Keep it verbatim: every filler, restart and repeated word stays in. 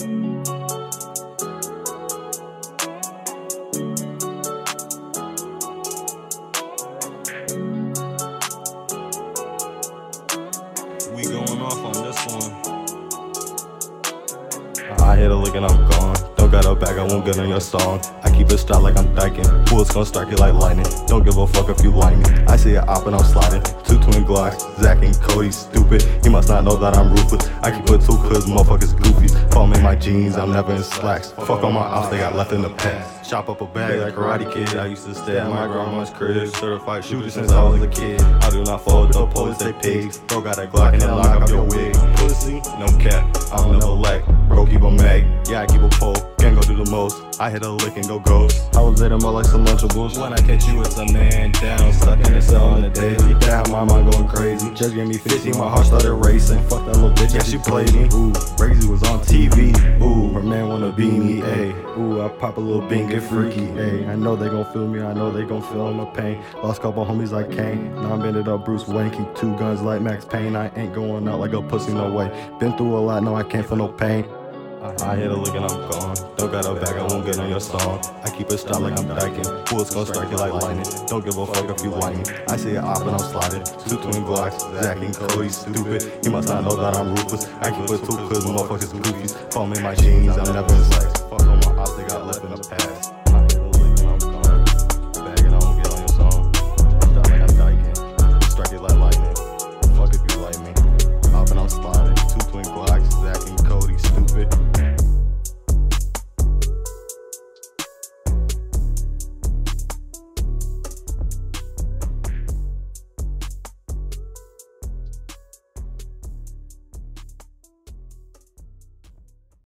We going off on this one. I hit a lick and I'm gone. Don't got a bag, I won't get on your song. I keep it strapped like I'm dyking. Bullets gon' strike you like lightning. Don't give a fuck if you like me. I see it op and I'm sliding. Two twin Glocks, Zach and Cody stupid. He must not know that I'm ruthless. I keep it two cause motherfuckers goofy. Fall in my jeans, I'm never in slacks. Fuck all my ops, they got left in the past. Chop up a bag like Karate Kid. I used to stay at my grandma's crib. Certified shooter since I was a kid. I do not fall with the police, they pigs. Bro got that Glock and they lock up your wig. Pussy, no cap, I don't never lack. Bro keep a mag, yeah I keep a pole. Can't go do the most, I hit a lick and go ghost. I was at him like some Lunchables. When I catch you as a man down, stuck in the cell on the daily. Damn, my mind going crazy. Just gave me fifty, my heart started racing. Fuck that little bitch, yeah she played me. Ooh, Brazy was on T V. Ooh, her man wanna be me, ayy. Ooh, I pop a little bean, get freaky, ayy. I know they gon' feel me, I know they gon' feel my pain. Lost couple homies like Kane, now I'm bended up Bruce Wayne. Keep two guns like Max Payne, I ain't going out like a pussy, no way. Been through a lot, no I can't feel no pain. I hit a lick and I'm gone. Don't got a bag, I won't get on your song. I keep it strapped like I'm dyking. Bullets gon' strike you like lightning. Don't give a fuck if you like me. I see it op and I'm sliding. Two twin Glocks, Zach and Cody stupid. He must not know that I'm ruthless. I keep it two cause motherfuckers goofies. Foam in my jeans, I'm never in slacks. Fuck on my ops, they got left in the past.